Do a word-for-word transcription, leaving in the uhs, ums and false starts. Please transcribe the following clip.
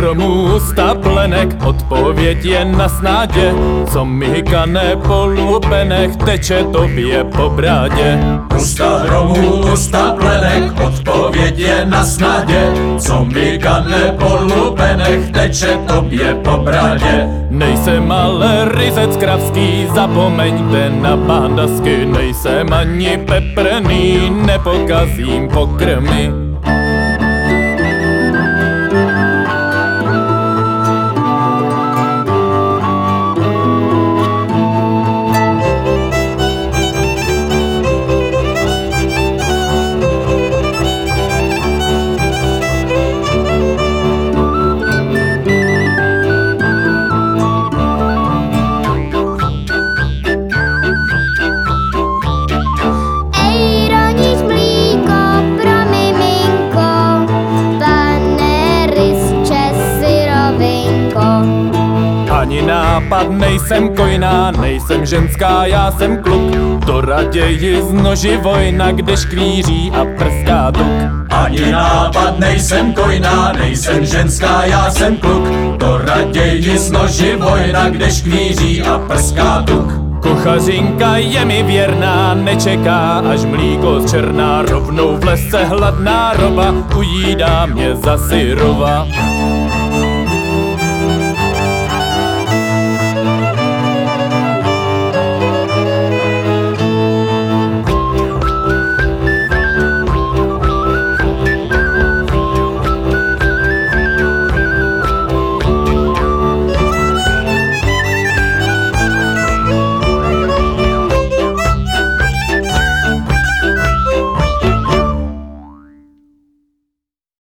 stromů sta plenek, odpověď je na snádě. Co mi kane po lupenech, teče tobě po brádě. Usta hromů, usta plenek, odpověď je na snadě. Co mi kane po lupenech, teče tobě po brádě. Nejsem ale ryzec kravský, zapomeňte na bandasky. Nejsem ani peprný, nepokazím pokrmy. Ani nápad, nejsem kojná, nejsem ženská, já jsem kluk. To raději z noži vojna, kde škvíří a prská tuk. Ani nápad, nejsem kojná, nejsem ženská, já jsem kluk. To raději z noži vojna, kde škvíří a prská tuk. Kuchařinka je mi věrná, nečeká, až mlíko zčerná. Rovnou v lese hladná roba, ujídá mě za syrova.